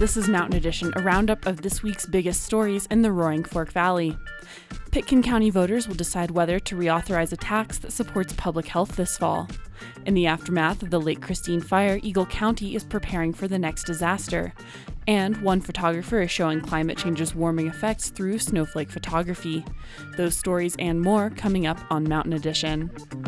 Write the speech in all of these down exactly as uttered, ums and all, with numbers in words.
This is Mountain Edition, a roundup of this week's biggest stories in the Roaring Fork Valley. Pitkin County voters will decide whether to reauthorize a tax that supports public health this fall. In the aftermath of the Lake Christine fire, Eagle County is preparing for the next disaster. And one photographer is showing climate change's warming effects through snowflake photography. Those stories and more coming up on Mountain Edition.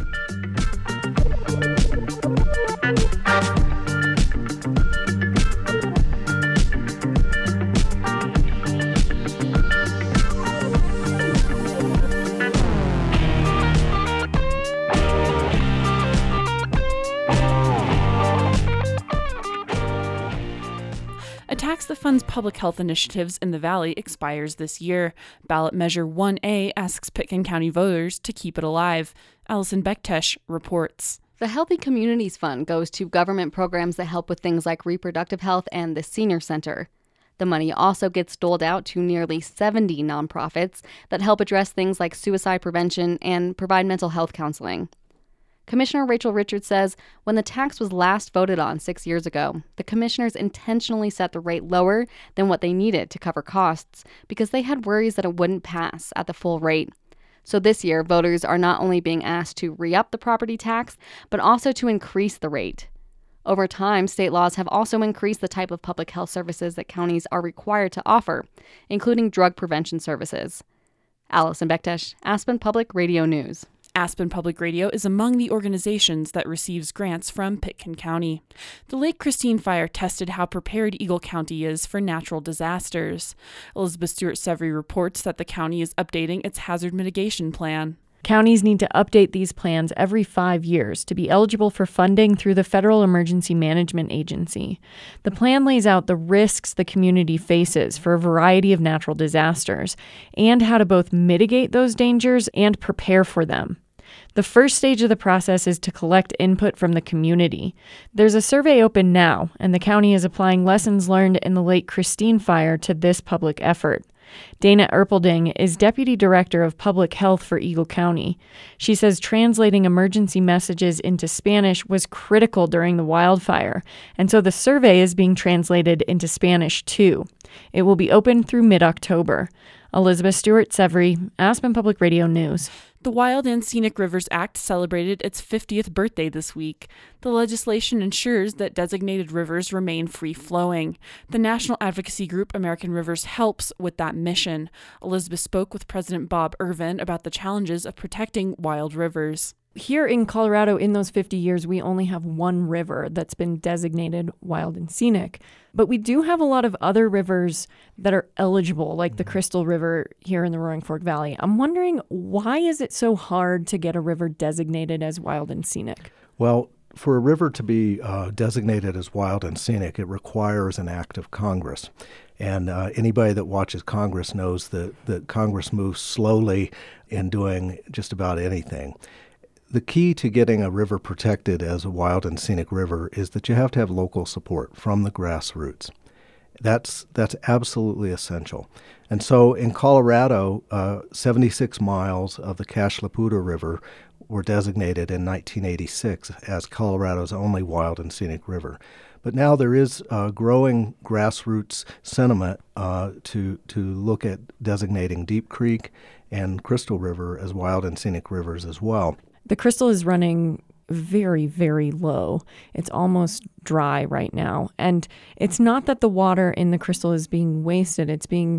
A tax that funds public health initiatives in the Valley expires this year. Ballot Measure one A asks Pitkin County voters to keep it alive. Allison Bektesh reports. The Healthy Communities Fund goes to government programs that help with things like reproductive health and the Senior Center. The money also gets doled out to nearly seventy nonprofits that help address things like suicide prevention and provide mental health counseling. Commissioner Rachel Richards says when the tax was last voted on six years ago, the commissioners intentionally set the rate lower than what they needed to cover costs because they had worries that it wouldn't pass at the full rate. So this year, voters are not only being asked to re-up the property tax, but also to increase the rate. Over time, state laws have also increased the type of public health services that counties are required to offer, including drug prevention services. Allison Bektesh, Aspen Public Radio News. Aspen Public Radio is among the organizations that receives grants from Pitkin County. The Lake Christine fire tested how prepared Eagle County is for natural disasters. Elizabeth Stewart-Severy reports that the county is updating its hazard mitigation plan. Counties need to update these plans every five years to be eligible for funding through the Federal Emergency Management Agency. The plan lays out the risks the community faces for a variety of natural disasters and how to both mitigate those dangers and prepare for them. The first stage of the process is to collect input from the community. There's a survey open now, and the county is applying lessons learned in the Lake Christine fire to this public effort. Dana Erpelding is Deputy Director of Public Health for Eagle County. She says translating emergency messages into Spanish was critical during the wildfire, and so the survey is being translated into Spanish too. It will be open through mid-October. Elizabeth Stewart-Severy, Aspen Public Radio News. The Wild and Scenic Rivers Act celebrated its fiftieth birthday this week. The legislation ensures that designated rivers remain free-flowing. The national advocacy group American Rivers helps with that mission. Elizabeth spoke with President Bob Irvin about the challenges of protecting wild rivers. Here in Colorado, in those fifty years, we only have one river that's been designated wild and scenic. But we do have a lot of other rivers that are eligible, like the Crystal River here in the Roaring Fork Valley. I'm wondering, why is it so hard to get a river designated as wild and scenic? Well, for a river to be uh, designated as wild and scenic, it requires an act of Congress. And uh, anybody that watches Congress knows that, that Congress moves slowly in doing just about anything. The key to getting a river protected as a wild and scenic river is that you have to have local support from the grassroots. That's that's absolutely essential. And so in Colorado, uh, seventy-six miles of the Cache la Poudre River were designated in nineteen eighty-six as Colorado's only wild and scenic river. But now there is a growing grassroots sentiment uh, to to look at designating Deep Creek and Crystal River as wild and scenic rivers as well. The Crystal is running very, very low. It's almost dry right now. And it's not that the water in the Crystal is being wasted. It's being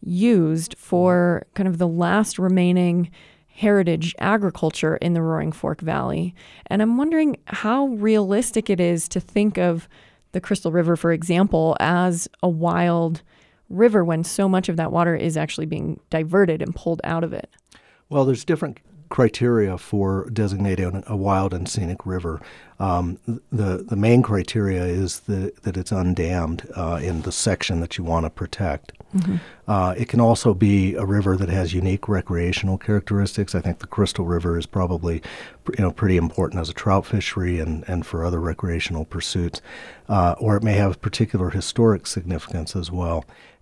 used for kind of the last remaining heritage agriculture in the Roaring Fork Valley. And I'm wondering how realistic it is to think of the Crystal River, for example, as a wild river when so much of that water is actually being diverted and pulled out of it. Well, there's different criteria for designating a wild and scenic river. Um, the the main criteria is the, that it's undammed uh, in the section that you want to protect. Mm-hmm. Uh, it can also be a river that has unique recreational characteristics. I think the Crystal River is probably, you know, pretty important as a trout fishery and, and for other recreational pursuits. Uh, or it may have particular historic significance as well.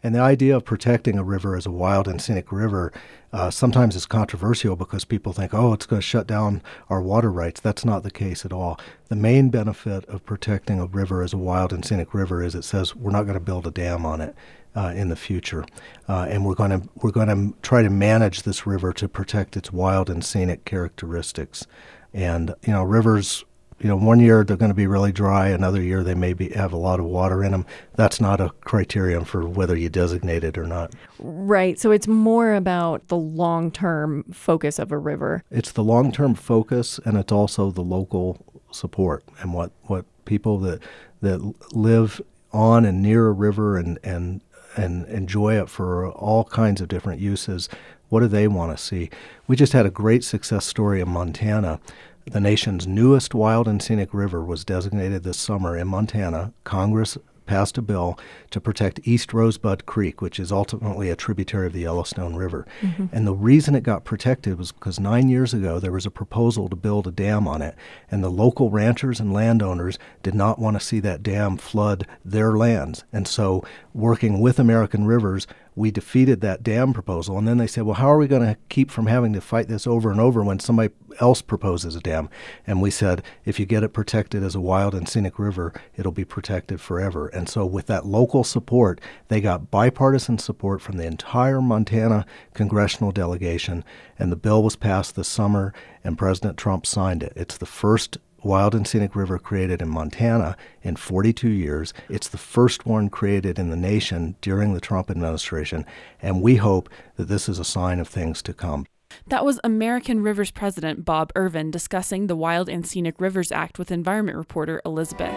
And the idea of protecting a river as a wild and scenic river uh, sometimes is controversial because people think, oh, it's going to shut down our water rights. That's not the case at all. The main benefit of protecting a river as a wild and scenic river is it says we're not going to build a dam on it uh, in the future, uh, and we're going to we're going to try to manage this river to protect its wild and scenic characteristics. And you know, rivers. You know, one year they're going to be really dry. Another year they may be, have a lot of water in them. That's not a criterion for whether you designate it or not. Right. So it's more about the long-term focus of a river. It's the long-term focus, and it's also the local support and what, what people that that live on and near a river and, and and enjoy it for all kinds of different uses. What do they want to see? We just had a great success story in Montana. The nation's newest wild and scenic river was designated this summer in Montana. Congress passed a bill to protect East Rosebud Creek, which is ultimately a tributary of the Yellowstone River. Mm-hmm. And the reason it got protected was because nine years ago there was a proposal to build a dam on it, and the local ranchers and landowners did not want to see that dam flood their lands. And so, working with American Rivers, we defeated that dam proposal. And then they said, well, how are we going to keep from having to fight this over and over when somebody else proposes a dam? And we said, if you get it protected as a wild and scenic river, it'll be protected forever. And so with that local support, they got bipartisan support from the entire Montana congressional delegation, and the bill was passed this summer, and President Trump signed it. It's the first wild and scenic river created in Montana in forty-two years. It's the first one created in the nation during the Trump administration, and we hope that this is a sign of things to come. That was American Rivers President Bob Irvin discussing the Wild and Scenic Rivers Act with environment reporter Elizabeth.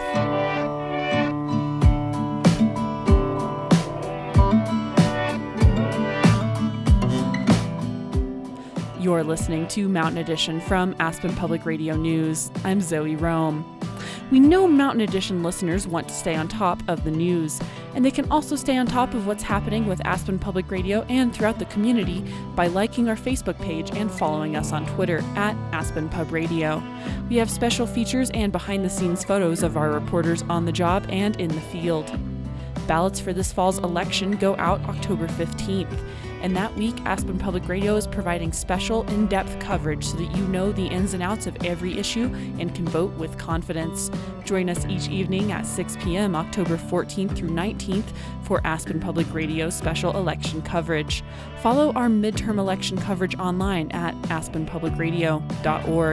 You're listening to Mountain Edition from Aspen Public Radio News. I'm Zoe Rome. We know Mountain Edition listeners want to stay on top of the news, and they can also stay on top of what's happening with Aspen Public Radio and throughout the community by liking our Facebook page and following us on Twitter at Aspen Pub Radio. We have special features and behind-the-scenes photos of our reporters on the job and in the field. Ballots for this fall's election go out October fifteenth. And that week, Aspen Public Radio is providing special, in-depth coverage so that you know the ins and outs of every issue and can vote with confidence. Join us each evening at six p.m. October fourteenth through nineteenth for Aspen Public Radio special election coverage. Follow our midterm election coverage online at aspen public radio dot org.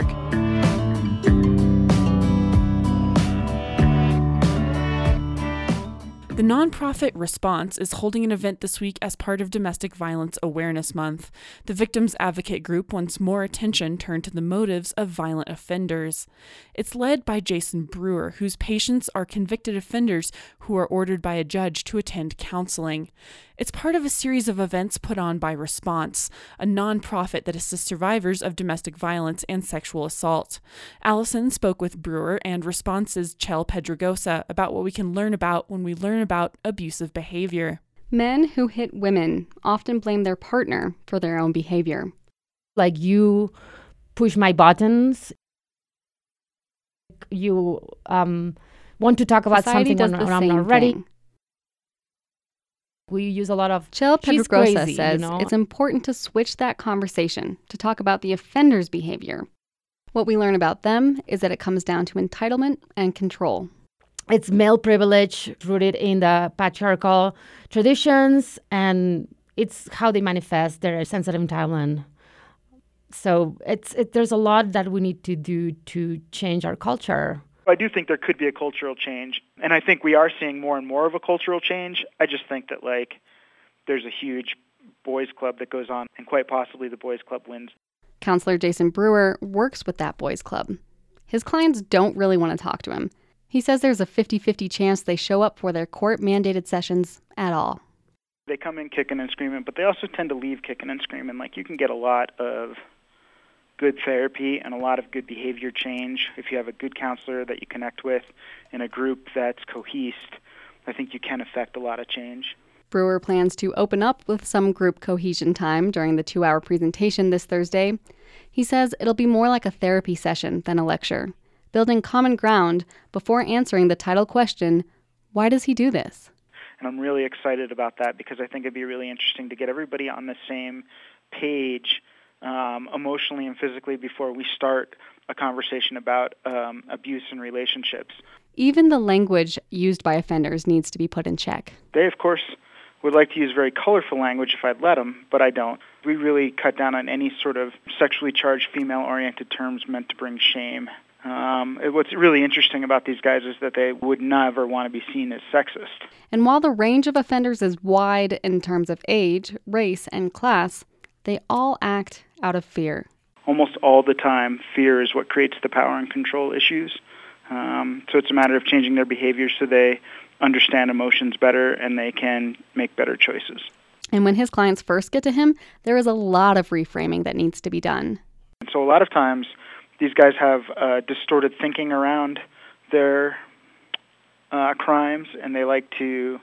The nonprofit Response is holding an event this week as part of Domestic Violence Awareness Month. The Victims Advocate Group wants more attention turned to the motives of violent offenders. It's led by Jason Brewer, whose patients are convicted offenders who are ordered by a judge to attend counseling. It's part of a series of events put on by Response, a nonprofit that assists survivors of domestic violence and sexual assault. Allison spoke with Brewer and Response's Chel Pedregosa about what we can learn about when we learn about abusive behavior. Men who hit women often blame their partner for their own behavior. Like, you push my buttons, you um, want to talk about Society something when, when I'm not ready. Thing. We use a lot of, Chel she's Pedregosa crazy, says you know? It's important to switch that conversation to talk about the offender's behavior. What we learn about them is that it comes down to entitlement and control. It's male privilege rooted in the patriarchal traditions, and it's how they manifest their sense of entitlement. So it's it, there's a lot that we need to do to change our culture. I do think there could be a cultural change, and I think we are seeing more and more of a cultural change. I just think that, like, there's a huge boys' club that goes on, and quite possibly the boys' club wins. Counselor Jason Brewer works with that boys' club. His clients don't really want to talk to him. He says there's a fifty-fifty chance they show up for their court-mandated sessions at all. They come in kicking and screaming, but they also tend to leave kicking and screaming. Like, you can get a lot of good therapy and a lot of good behavior change if you have a good counselor that you connect with in a group that's cohesed. I think you can affect a lot of change. Brewer plans to open up with some group cohesion time during the two-hour presentation this Thursday. He says it'll be more like a therapy session than a lecture, building common ground before answering the title question, why does he do this? And I'm really excited about that because I think it'd be really interesting to get everybody on the same page um, emotionally and physically before we start a conversation about um, abuse in relationships. Even the language used by offenders needs to be put in check. They, of course, would like to use very colorful language if I'd let them, but I don't. We really cut down on any sort of sexually charged female-oriented terms meant to bring shame. Um, what's really interesting about these guys is that they would never want to be seen as sexist. And while the range of offenders is wide in terms of age, race, and class, they all act out of fear. Almost all the time, fear is what creates the power and control issues. Um, so it's a matter of changing their behavior so they understand emotions better and they can make better choices. And when his clients first get to him, there is a lot of reframing that needs to be done. And so a lot of times, these guys have uh, distorted thinking around their uh, crimes, and they like to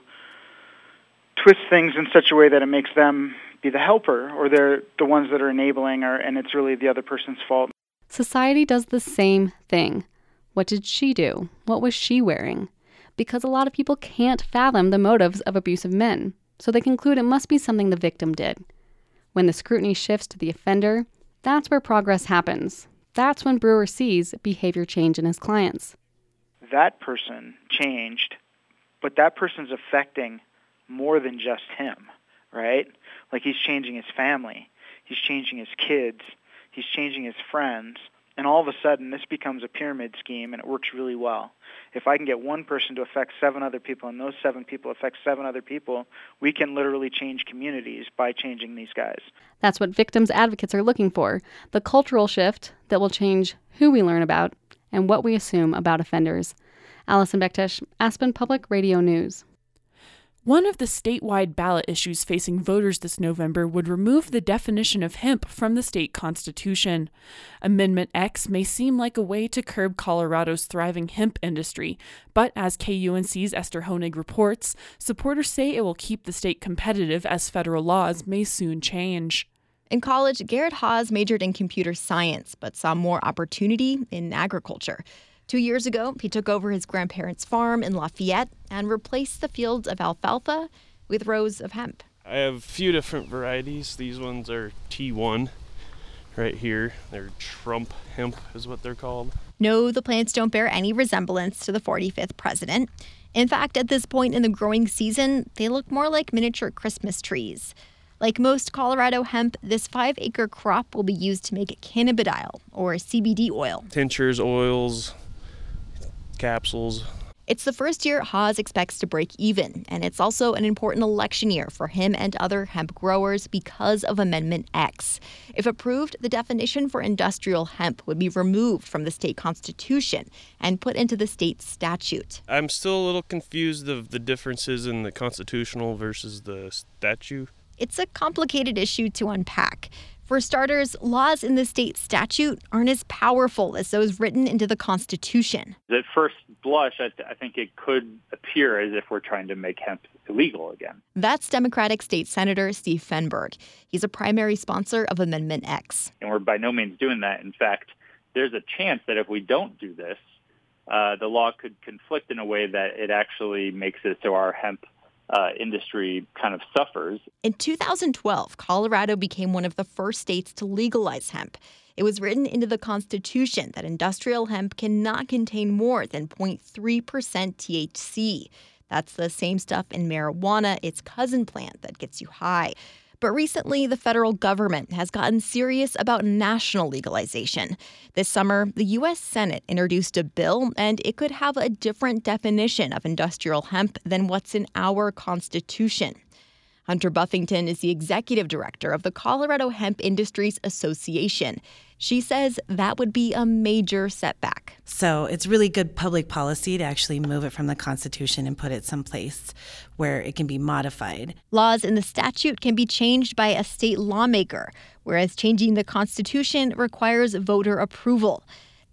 twist things in such a way that it makes them be the helper, or they're the ones that are enabling, or, and it's really the other person's fault. Society does the same thing. What did she do? What was she wearing? Because a lot of people can't fathom the motives of abusive men, so they conclude it must be something the victim did. When the scrutiny shifts to the offender, that's where progress happens. That's when Brewer sees behavior change in his clients. That person changed, but that person's affecting more than just him, right? Like he's changing his family, he's changing his kids, he's changing his friends, and all of a sudden this becomes a pyramid scheme and it works really well. If I can get one person to affect seven other people and those seven people affect seven other people, we can literally change communities by changing these guys. That's what victims advocates are looking for, the cultural shift that will change who we learn about and what we assume about offenders. Allison Bektesh, Aspen Public Radio News. One of the statewide ballot issues facing voters this November would remove the definition of hemp from the state constitution. Amendment X may seem like a way to curb Colorado's thriving hemp industry, but as K U N C's Esther Honig reports, supporters say it will keep the state competitive as federal laws may soon change. In college, Garrett Haas majored in computer science, but saw more opportunity in agriculture. Two years ago, he took over his grandparents' farm in Lafayette and replaced the fields of alfalfa with rows of hemp. I have a few different varieties. These ones are T one right here. They're Trump hemp is what they're called. No, the plants don't bear any resemblance to the forty-fifth president. In fact, at this point in the growing season, they look more like miniature Christmas trees. Like most Colorado hemp, this five-acre crop will be used to make cannabidiol, or C B D oil. Tinctures, oils, capsules. It's the first year Haas expects to break even, and it's also an important election year for him and other hemp growers because of Amendment X. If approved, the definition for industrial hemp would be removed from the state constitution and put into the state statute. I'm still a little confused of the differences in the constitutional versus the statute. It's a complicated issue to unpack. For starters, laws in the state statute aren't as powerful as those written into the Constitution. At first blush, I, th- I think it could appear as if we're trying to make hemp illegal again. That's Democratic State Senator Steve Fenberg. He's a primary sponsor of Amendment X. And we're by no means doing that. In fact, there's a chance that if we don't do this, uh, the law could conflict in a way that it actually makes it so our hemp Uh, industry kind of suffers. In two thousand twelve, Colorado became one of the first states to legalize hemp. It was written into the Constitution that industrial hemp cannot contain more than zero point three percent T H C. That's the same stuff in marijuana, its cousin plant that gets you high. But recently, the federal government has gotten serious about national legalization. This summer, the U S Senate introduced a bill, and it could have a different definition of industrial hemp than what's in our Constitution. Hunter Buffington is the executive director of the Colorado Hemp Industries Association. She says that would be a major setback. So it's really good public policy to actually move it from the Constitution and put it someplace where it can be modified. Laws in the statute can be changed by a state lawmaker, whereas changing the Constitution requires voter approval.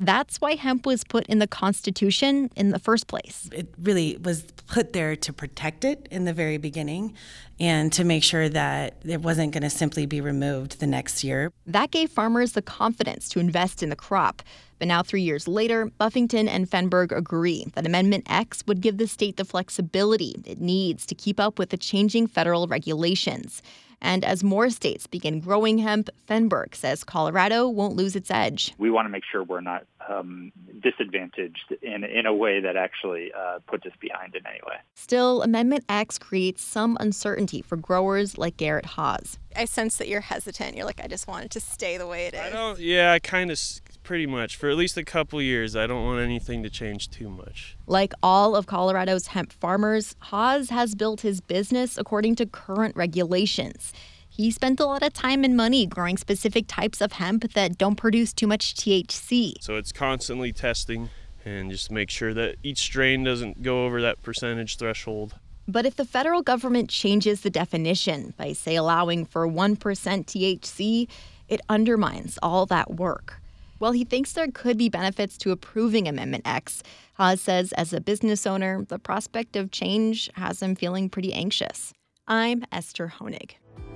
That's why hemp was put in the Constitution in the first place. It really was put there to protect it in the very beginning and to make sure that it wasn't going to simply be removed the next year. That gave farmers the confidence to invest in the crop. But now, three years later, Buffington and Fenberg agree that Amendment X would give the state the flexibility it needs to keep up with the changing federal regulations. And as more states begin growing hemp, Fenberg says Colorado won't lose its edge. We want to make sure we're not um, disadvantaged in in a way that actually uh, puts us behind in any way. Still, Amendment X creates some uncertainty for growers like Garrett Haas. I sense that you're hesitant. You're like, I just want it to stay the way it is. I don't, yeah, I kind of, pretty much. For at least a couple years, I don't want anything to change too much. Like all of Colorado's hemp farmers, Haas has built his business according to current regulations. He spent a lot of time and money growing specific types of hemp that don't produce too much T H C. So it's constantly testing and just make sure that each strain doesn't go over that percentage threshold. But if the federal government changes the definition by, say, allowing for one percent T H C, it undermines all that work. While he thinks there could be benefits to approving Amendment X, Haas says as a business owner, the prospect of change has him feeling pretty anxious. I'm Esther Honig.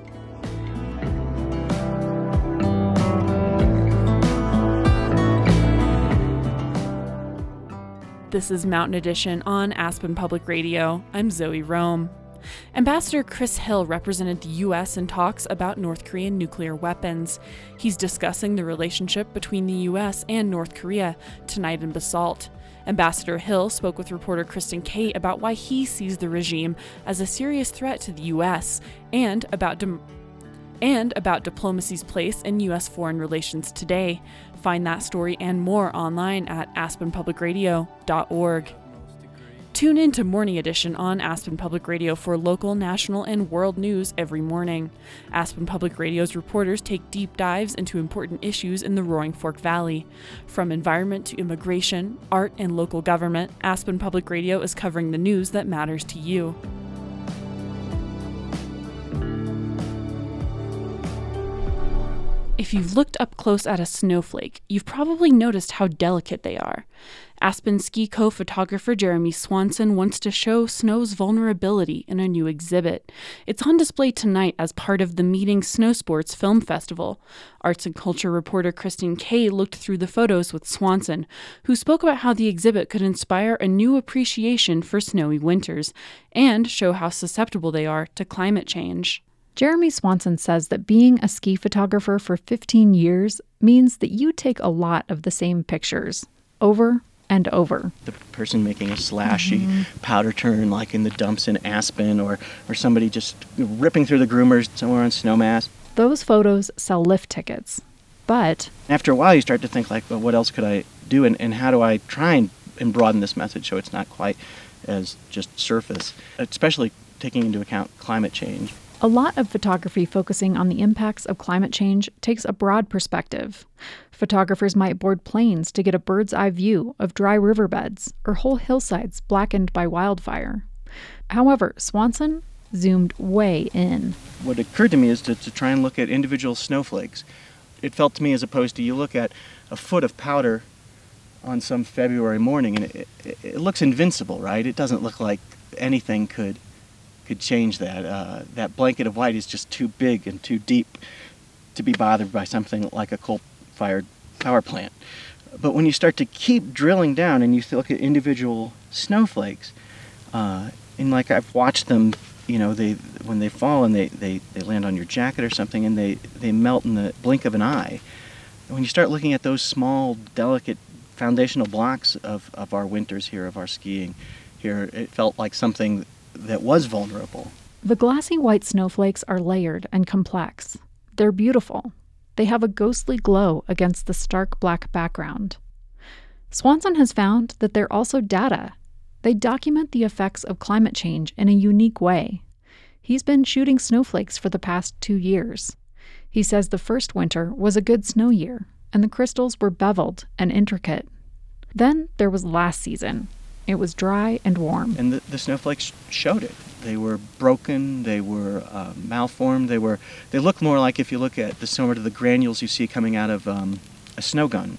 This is Mountain Edition on Aspen Public Radio. I'm Zoe Rome. Ambassador Chris Hill represented the U S in talks about North Korean nuclear weapons. He's discussing the relationship between the U S and North Korea tonight in Basalt. Ambassador Hill spoke with reporter Kristen Kay about why he sees the regime as a serious threat to the U S and about dem- and about diplomacy's place in U S foreign relations today. Find that story and more online at aspen public radio dot org. Tune in to Morning Edition on Aspen Public Radio for local, national, and world news every morning. Aspen Public Radio's reporters take deep dives into important issues in the Roaring Fork Valley. From environment to immigration, art, and local government, Aspen Public Radio is covering the news that matters to you. If you've looked up close at a snowflake, you've probably noticed how delicate they are. Aspen Ski co-photographer Jeremy Swanson wants to show snow's vulnerability in a new exhibit. It's on display tonight as part of the Meeting Snow Sports Film Festival. Arts and culture reporter Kristen Kay looked through the photos with Swanson, who spoke about how the exhibit could inspire a new appreciation for snowy winters and show how susceptible they are to climate change. Jeremy Swanson says that being a ski photographer for fifteen years means that you take a lot of the same pictures, over and over. The person making a slashy mm-hmm. powder turn like in the dumps in Aspen, or, or somebody just ripping through the groomers somewhere on Snowmass. Those photos sell lift tickets, but... After a while you start to think like, well, what else could I do, and, and how do I try and, and broaden this message so it's not quite as just surface, especially taking into account climate change. A lot of photography focusing on the impacts of climate change takes a broad perspective. Photographers might board planes to get a bird's eye view of dry riverbeds or whole hillsides blackened by wildfire. However, Swanson zoomed way in. What occurred to me is to, to try and look at individual snowflakes. It felt to me as opposed to you look at a foot of powder on some February morning and it, it, it looks invincible, right? It doesn't look like anything could could change that. Uh, that blanket of white is just too big and too deep to be bothered by something like a coal-fired power plant. But when you start to keep drilling down and you look at individual snowflakes, uh, and like I've watched them, you know, they when they fall and they, they, they land on your jacket or something and they, they melt in the blink of an eye. And when you start looking at those small, delicate foundational blocks of, of our winters here, of our skiing here, it felt like something that was vulnerable. The glassy white snowflakes are layered and complex. They're beautiful. They have a ghostly glow against the stark black background. Swanson has found that they're also data. They document the effects of climate change in a unique way. He's been shooting snowflakes for the past two years. He says the first winter was a good snow year, and the crystals were beveled and intricate. Then there was last season. It was dry and warm. And the, the snowflakes showed it. They were broken, they were uh, malformed, they were. They look more like if you look at the similar to the granules you see coming out of um, a snow gun.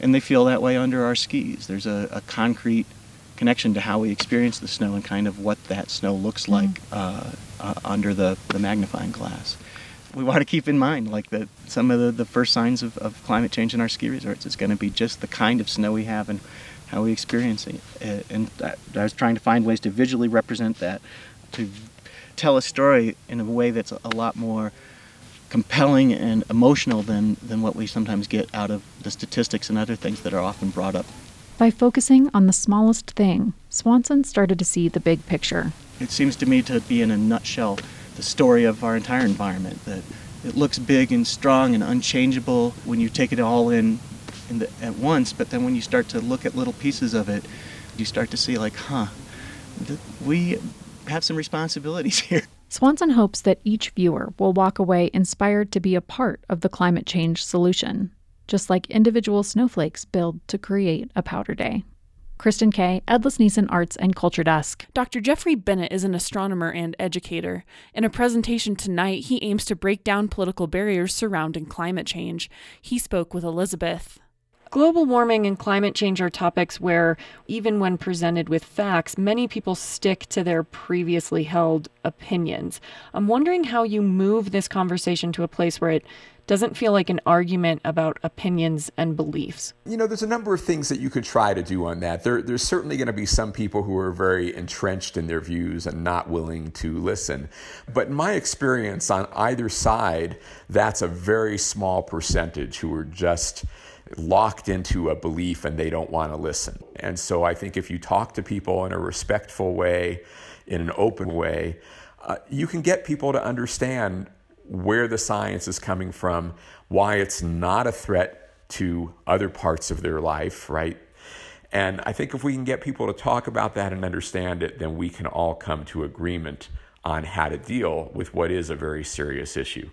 And they feel that way under our skis. There's a, a concrete connection to how we experience the snow and kind of what that snow looks like uh, uh, under the, the magnifying glass. We want to keep in mind like that some of the, the first signs of, of climate change in our ski resorts is going to be just the kind of snow we have and how we experience it. Uh, and I, I was trying to find ways to visually represent that, to tell a story in a way that's a lot more compelling and emotional than, than what we sometimes get out of the statistics and other things that are often brought up. By focusing on the smallest thing, Swanson started to see the big picture. It seems to me to be, in a nutshell, the story of our entire environment, that it looks big and strong and unchangeable when you take it all in, in the, at once, but then when you start to look at little pieces of it, you start to see like, huh, th- we have some responsibilities here. Swanson hopes that each viewer will walk away inspired to be a part of the climate change solution, just like individual snowflakes build to create a powder day. Kristen Kay, Edlis Neeson Arts and Culture Desk. Doctor Jeffrey Bennett is an astronomer and educator. In a presentation tonight, he aims to break down political barriers surrounding climate change. He spoke with Elizabeth. Global warming and climate change are topics where, even when presented with facts, many people stick to their previously held opinions. I'm wondering how you move this conversation to a place where it doesn't feel like an argument about opinions and beliefs. You know, there's a number of things that you could try to do on that. There, there's certainly going to be some people who are very entrenched in their views and not willing to listen. But in my experience, on either side, that's a very small percentage who are just locked into a belief and they don't want to listen. And so I think if you talk to people in a respectful way, in an open way, uh, you can get people to understand where the science is coming from, why it's not a threat to other parts of their life, right? And I think if we can get people to talk about that and understand it, then we can all come to agreement on how to deal with what is a very serious issue.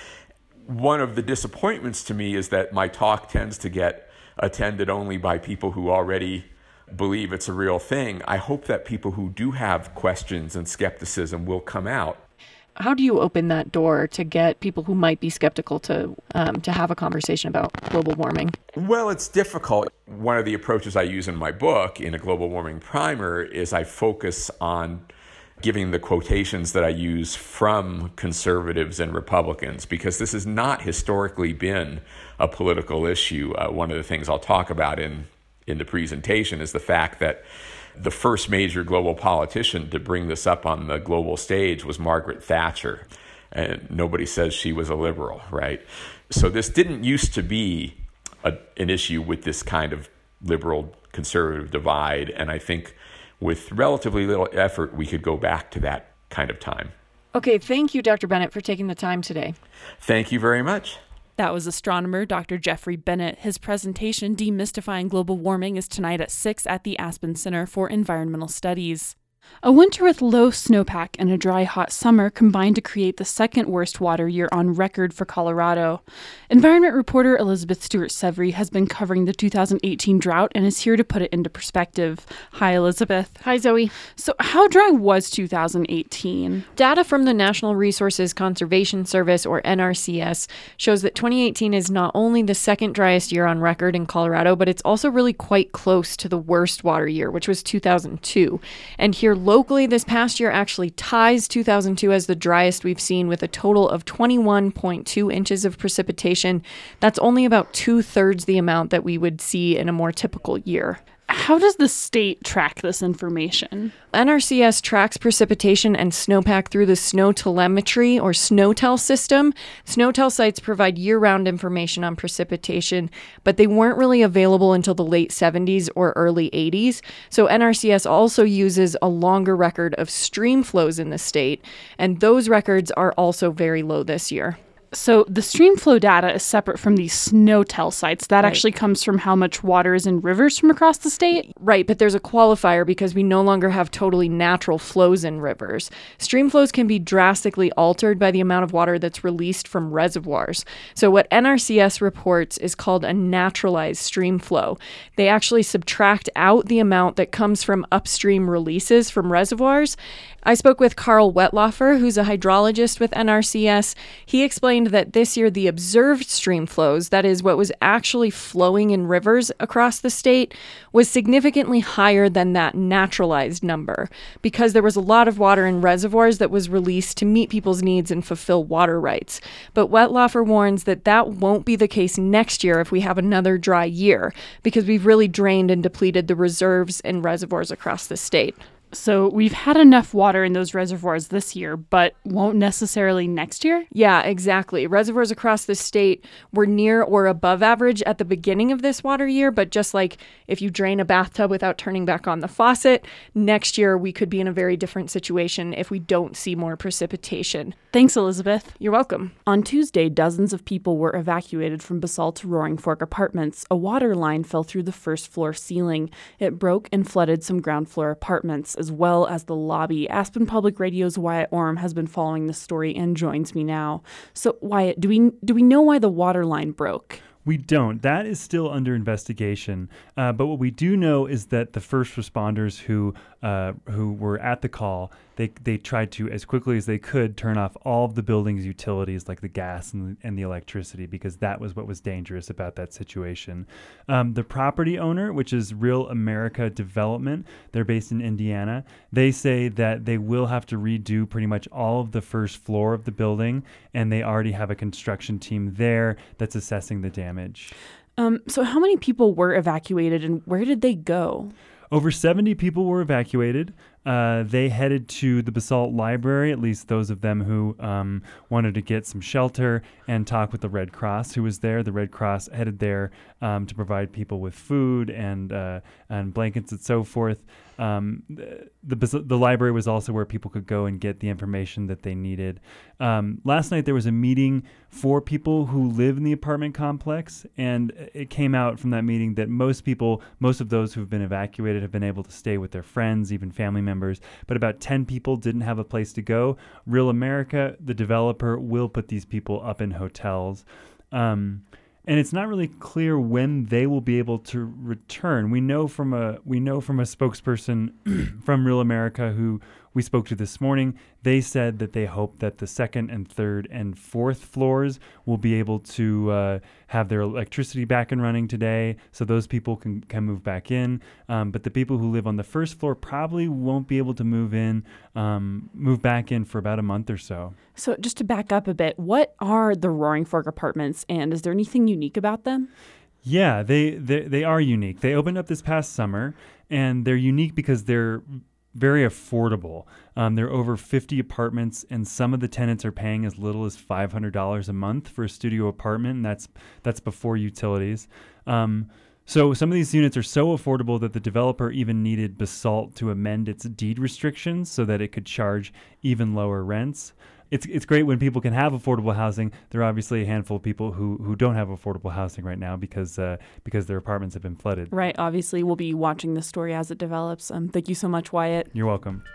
One of the disappointments to me is that my talk tends to get attended only by people who already believe it's a real thing. I hope that people who do have questions and skepticism will come out. How do you open that door to get people who might be skeptical to um, to have a conversation about global warming? Well, it's difficult. One of the approaches I use in my book, in a global warming primer, is I focus on giving the quotations that I use from conservatives and Republicans, because this has not historically been a political issue. Uh, one of the things I'll talk about in, in the presentation is the fact that the first major global politician to bring this up on the global stage was Margaret Thatcher. And nobody says she was a liberal, right? So this didn't used to be a, an issue with this kind of liberal-conservative divide. And I think with relatively little effort, we could go back to that kind of time. Okay, thank you, Doctor Bennett, for taking the time today. Thank you very much. That was astronomer Doctor Jeffrey Bennett. His presentation, Demystifying Global Warming, is tonight at six at the Aspen Center for Environmental Studies. A winter with low snowpack and a dry, hot summer combined to create the second worst water year on record for Colorado. Environment reporter Elizabeth Stewart-Severy has been covering the two thousand eighteen drought and is here to put it into perspective. Hi, Elizabeth. Hi, Zoe. So how dry was two thousand eighteen? Data from the National Resources Conservation Service, or N R C S, shows that twenty eighteen is not only the second driest year on record in Colorado, but it's also really quite close to the worst water year, which was two thousand two. And here locally, this past year actually ties two thousand two as the driest we've seen, with a total of twenty-one point two inches of precipitation. That's only about two-thirds the amount that we would see in a more typical year. How does the state track this information? N R C S tracks precipitation and snowpack through the snow telemetry, or SNOTEL system. SNOTEL sites provide year-round information on precipitation, but they weren't really available until the late seventies or early eighties. So N R C S also uses a longer record of stream flows in the state, and those records are also very low this year. So the stream flow data is separate from these SNOTEL sites. That Right. actually comes from how much water is in rivers from across the state? Right, but there's a qualifier because we no longer have totally natural flows in rivers. Stream flows can be drastically altered by the amount of water that's released from reservoirs. So what N R C S reports is called a naturalized stream flow. They actually subtract out the amount that comes from upstream releases from reservoirs. I spoke with Carl Wetlaufer, who's a hydrologist with N R C S. He explained explained that this year the observed stream flows, that is what was actually flowing in rivers across the state, was significantly higher than that naturalized number because there was a lot of water in reservoirs that was released to meet people's needs and fulfill water rights. But Wetlaufer warns that that won't be the case next year if we have another dry year because we've really drained and depleted the reserves and reservoirs across the state. So we've had enough water in those reservoirs this year, but won't necessarily next year? Yeah, exactly. Reservoirs across the state were near or above average at the beginning of this water year, but just like if you drain a bathtub without turning back on the faucet, next year we could be in a very different situation if we don't see more precipitation. Thanks, Elizabeth. You're welcome. On Tuesday, dozens of people were evacuated from Basalt to Roaring Fork Apartments. A water line fell through the first floor ceiling. It broke and flooded some ground floor apartments, as well as the lobby. Aspen Public Radio's Wyatt Orm has been following this story and joins me now. So, Wyatt, do we do we know why the water line broke? We don't. That is still under investigation. Uh, but what we do know is that the first responders who uh, who were at the call, they they tried to, as quickly as they could, turn off all of the building's utilities, like the gas and, and the electricity, because that was what was dangerous about that situation. Um, the property owner, which is Real America Development, they're based in Indiana, they say that they will have to redo pretty much all of the first floor of the building, and they already have a construction team there that's assessing the damage. Um, so how many people were evacuated and where did they go? Over seventy people were evacuated. Uh, they headed to the Basalt Library, at least those of them who um, wanted to get some shelter and talk with the Red Cross, who was there. The Red Cross headed there um, to provide people with food and uh, and blankets and so forth. Um, the, the the library was also where people could go and get the information that they needed. Um, last night there was a meeting for people who live in the apartment complex, and it came out from that meeting that most people, most of those who've been evacuated have been able to stay with their friends, even family members, but about ten people didn't have a place to go. Real America, the developer, will put these people up in hotels. Um, And it's not really clear when they will be able to return. We know from a we know from a spokesperson from Real America who we spoke to this morning, they said that they hope that the second and third and fourth floors will be able to uh, have their electricity back and running today, so those people can, can move back in. Um, but the people who live on the first floor probably won't be able to move in, um, move back in for about a month or so. So just to back up a bit, what are the Roaring Fork Apartments, and is there anything unique about them? Yeah, they, they, they are unique. They opened up this past summer, and they're unique because they're very affordable. Um, there are over fifty apartments, and some of the tenants are paying as little as five hundred dollars a month for a studio apartment, and that's that's before utilities. Um, so some of these units are so affordable that the developer even needed Basalt to amend its deed restrictions so that it could charge even lower rents. It's it's great when people can have affordable housing. There are obviously a handful of people who, who don't have affordable housing right now because uh, because their apartments have been flooded. Right. Obviously, we'll be watching this story as it develops. Um, thank you so much, Wyatt. You're welcome.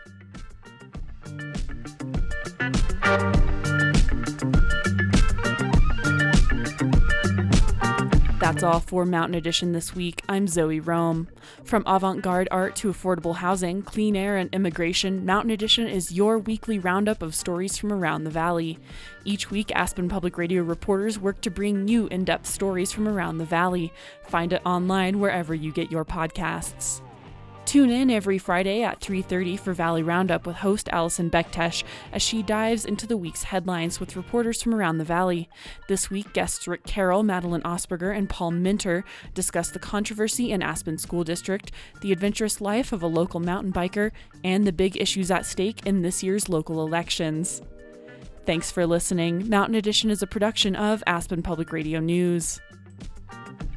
That's all for Mountain Edition this week. I'm Zoe Rome. From avant-garde art to affordable housing, clean air, and immigration, Mountain Edition is your weekly roundup of stories from around the valley. Each week, Aspen Public Radio reporters work to bring you in-depth stories from around the valley. Find it online wherever you get your podcasts. Tune in every Friday at three thirty for Valley Roundup with host Allison Bektesh as she dives into the week's headlines with reporters from around the valley. This week, guests Rick Carroll, Madeline Osberger, and Paul Minter discuss the controversy in Aspen School District, the adventurous life of a local mountain biker, and the big issues at stake in this year's local elections. Thanks for listening. Mountain Edition is a production of Aspen Public Radio News.